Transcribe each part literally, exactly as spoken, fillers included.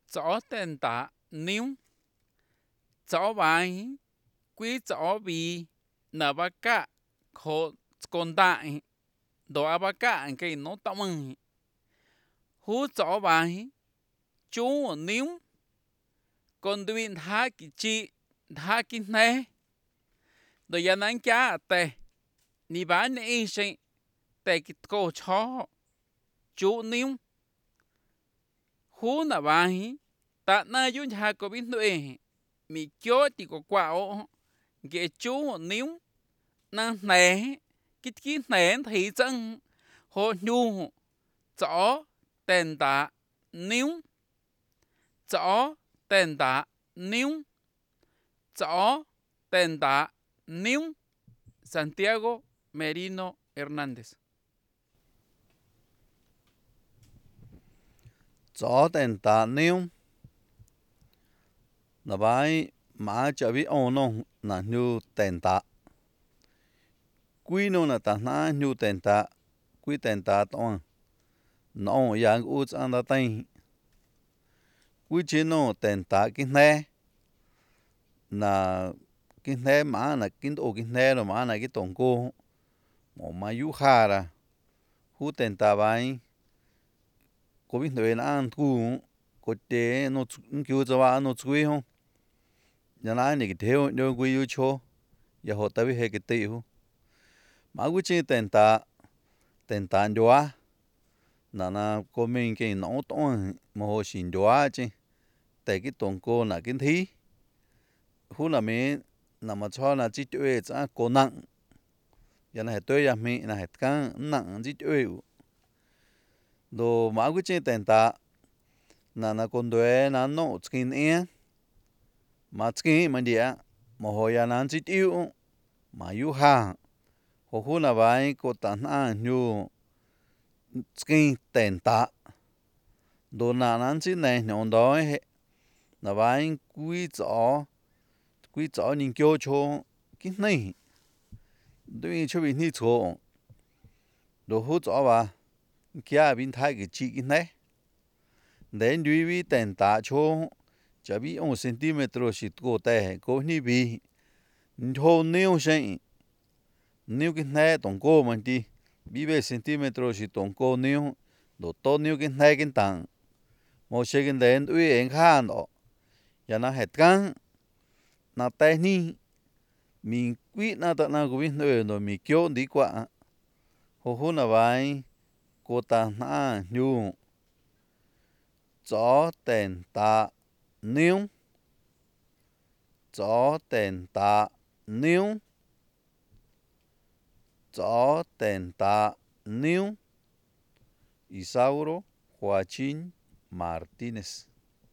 Chỗ tên tạ níu chỗ bài quý chỗ bị nợ ba cả khổ còn đại đồ ba cả cái nó tao mừng hú chỗ bài chú níu còn đuôi thá cái chi thá cái này đồ nhà nắng cá tệ ni bán này sinh tệ cái cô chó chú níu hú nợ bài ta na yun ha có biết nuôi mi chó thì có quạo cái chú níu năng nè cái cái nè thì chân hồ nhu chỗ tên tạ níu chỗ tên tạ níu chỗ tên tạ níu Santiago Merino Hernández. Chỗ tên tạ níu là bài mà cho biết ôn nông là nhu tên tạ quý nông là tạ na nhu tên tạ quý tên tạ toan nó yang u ăn đã tay quý chế nông tên tạ cái này là cái này mà là cái đồ cái này rồi mà là cái tổng cô một mà yu hà ra hú tên tạ bài có biết người là ăn thu có thể nó kêu cho bạn nó chui không nhà này này cái theo nó quy yu cho giờ họ tới hay cái tiêu mà quý chế tên tạ tên tạ doa là na có mình cái nó toan mà họ xin doa chứ tại cái tổng cô là cái thi hú là mình là mà cho là chỉ chơi cho cô nặng giờ này tôi giờ mình là hết cái nặng chỉ chơi đồ mà quý chế tên tạ là na con đuôi là nó skin e mà skin mà đi à mà họ giờ là chỉ yêu mà yêu ha họ hú là vậy cô ta na nhu skin tên tạ đồ nào nó chỉ này nhon đó là vậy quý chỗ quý chỗ nhìn kêu cho cái này đối cho mình đi chỗ đồ hú chỗ ba kia bên thái cái chi cái này đến đối với tên tạ cho chỉ bị một cm xịt cổ tay cổ ni bị thô nêu sinh nêu cái này tổng cổ mình đi bị về cm xịt tổng cổ nêu đồ to nêu cái này cái tảng một số cái đến đối anh khăn đó giờ nó hết căng nó tay ni mình quyết nó tận nó cũng biết rồi rồi mình kêu đi qua hồ hồ là vậy cô ta na nhu chỗ tên tạ níu chỗ tên tạ níu chỗ tên tạ níu Isauro Joaquín Martínez.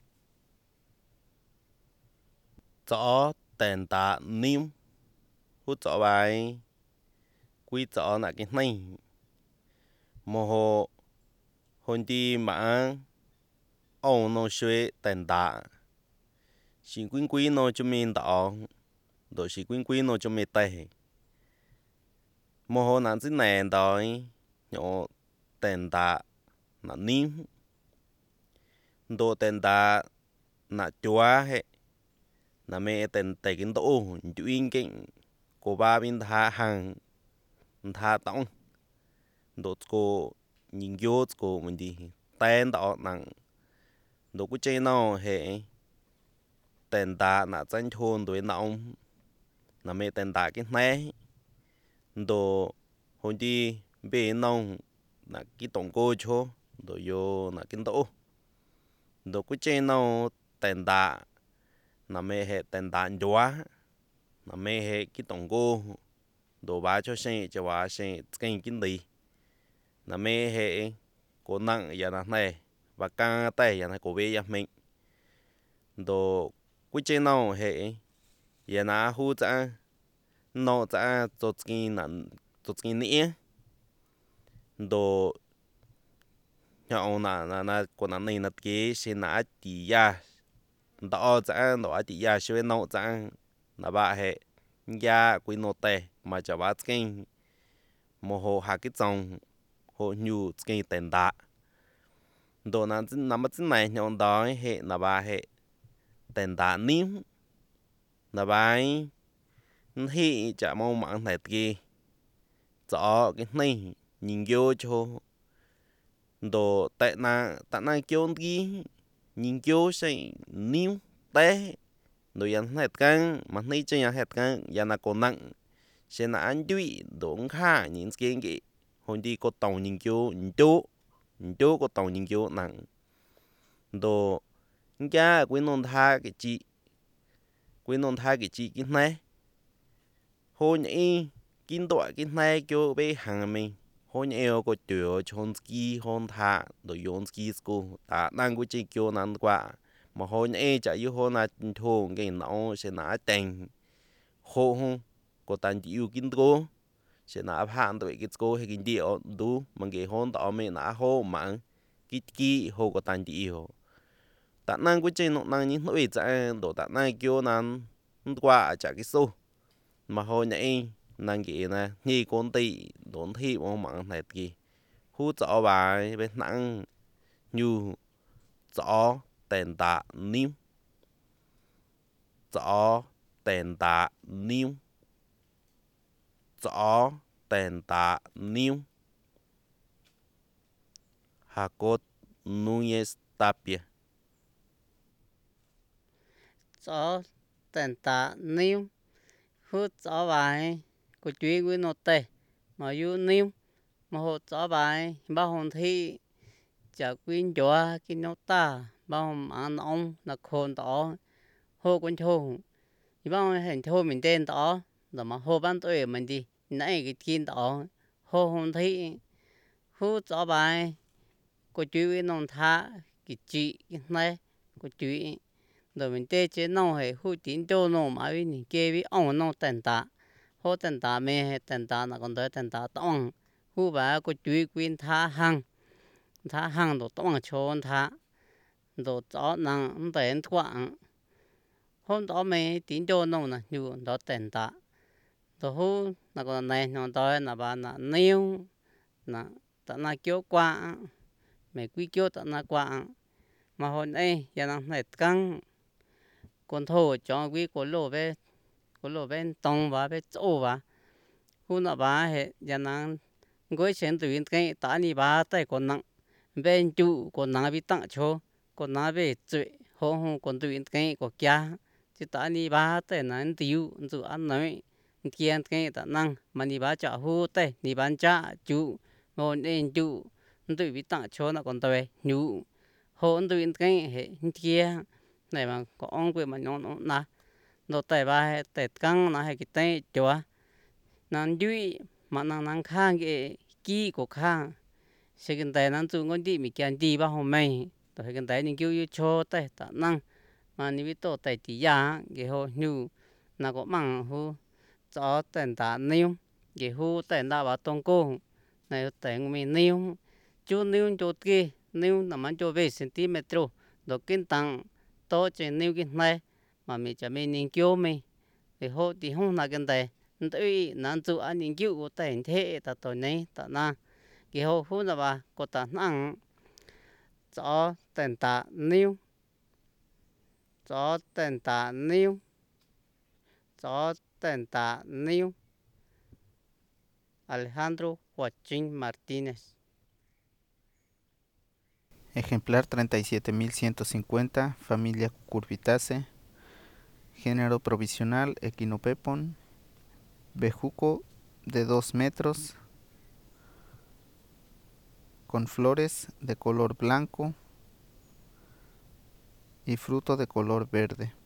Chỗ tên tạ níu hút chỗ bài quý chỗ là cái này mô hồ hôn đi mà ông nó xuế tên tạ chỉ quyến quý nó cho mình đó rồi chỉ quyến quý nó cho mình tệ mô hồ nản chứ nè đó nhỏ tên tạ là níu đồ tên tạ là chúa hệ là mẹ tên tệ kinh tổ chú yên kinh của ba bên thả hàng thả tổng đồ cô nhìn vô cô mình đi tên đó nặng đồ của chơi nó hệ tên tạ là danh thôn đối nọng là mẹ tên tạ cái này đồ hồi đi bên nông là cái tổng cô cho đồ vô là cái tổ đồ của chơi nó tên tạ là mẹ hệ tên tạ chúa là mẹ hệ cái tổng cô đồ ba cho sinh cho ba sinh cái kinh đi là mẹ hệ cô nặng giờ là này và ca tay giờ là cô về nhà mình đồ của chơi nó hệ giờ là hú cha nó cha cho cái là cho cái nĩa đồ nhau là là là cô nặng này là cái xin là tỷ ya đó cha nó tỷ ya xưa nó cha là ba hệ ya quý nô tệ mà cho ba cái mô hồ hạ cái dòng hồ nhu cái tên tạ đồ nãy nãy mất này nhon đói hệ là ba hệ tên tạ níu là bài thì chả mau mạng này kia rõ cái này nhìn vô cho đồ tại na tại na kêu kia nhìn vô sẽ níu té đồ ăn hết căng mà này chơi ăn hết căng giờ là còn nặng sẽ là ăn đuổi đồ khá nhìn cái cái hồi đi có tàu nhìn vô nhìn vô nhìn vô có tàu nhìn vô nặng đồ cha quên non tha cái chị quên non tha cái chị cái này hồi nhỉ kinh tọa cái này cho bé hàng mình hồi nhỉ có tiểu chọn ski hôn tha đồ用 ski school ta năng của chị kêu năng quá mà hồi nhỉ chạy yêu hồi là thôn cái nó sẽ nã tiền hồ không có tan yêu kinh cô sẽ nã hàng tụi cái cô hay kinh điệu đủ mà cái hôn tao mình nã hồ mạng cái cái hồ có tan yêu ta năng của chị nó năng những nỗi chạy đồ ta năng kêu năng qua chạy cái số mà hồi nãy năng cái nè như con tị đốn thị mà mạng này kì hú rõ bài bên nặng như rõ tên tạ niêm rõ tên tạ niêm rõ tên tạ niêm Jacob Núñez Tapia rõ tên tạ niêm hút rõ bài của chuối với nốt tê mà yêu niêm mà hút rõ bài bao hồn thi chả quyên chúa cái nốt ta bao hồn ăn ông là khôn tỏ hô con chô thì bao hình thô mình tên tỏ rồi mà hô bán tuổi mình đi nãy cái thiên tỏ hô hồn thi hút rõ bài của chuối với nông thá cái chị cái này của chuối rồi mình tê chế nông hay hút tín châu nông mà với những kia với ông nông tên tạ hô tên tạ mẹ hay tên tạ là còn tới tên tạ tông hút bà có chuối quyên thá hăng thá hăng đồ tông chôn thá đồ chó năng tên thoảng hôm đó mẹ tín châu nông là như đó tên tạ đồ hút là còn này nó tới là bà là nêu là tạ là kêu qua mẹ quý kêu tạ là qua mà hôm nay giờ năng này căng con thô cho quý của lô về của lô bên tông và bên chỗ và hôm nào bà hệ giờ năng gói xem từ cái tạ ni bà tay còn nặng bên chủ còn nặng bị tặng cho còn nặng về chuyện hồ hồ còn từ cái của kia chứ tạ ni bà tay năng tiêu dù ăn nói kia cái tạ năng mà ni bà trả hô tay ni bà trả chủ ngồi nên chủ từ bị tặng cho nó còn tới nhủ hồ từ cái hệ kia này mà có ông quên mà nó nó na nó tay ba tay căng nó hay cái tay chúa nan duy mà năng năng khang cái kỹ của khang sẽ cái tay năng tu ngon đi mình kiên đi bao hôm nay rồi cái tay những kêu cho tay tạ năng mà ni biết tổ tay tí giá cái hồ nhu là có bằng hồ cho tên tạ niu cái hồ tên đã bảo tông cô này tên mình niu chú niu cho kia niu nằm ăn cho về cm rồi kinh tăng to trên nêu cái này mà mình cho mình nghiên cứu mình thì họ thì không là cái này tới nan chú anh nghiên cứu của tên thế ta tôi này ta na cái họ không là bà có ta năng cho tên ta nêu cho tên ta nêu cho tên ta nêu Alejandro Joaquín Martínez. Ejemplar treinta y siete mil ciento cincuenta, familia Cucurbitaceae, género provisional Echinopepon, bejuco de dos metros, con flores de color blanco y fruto de color verde.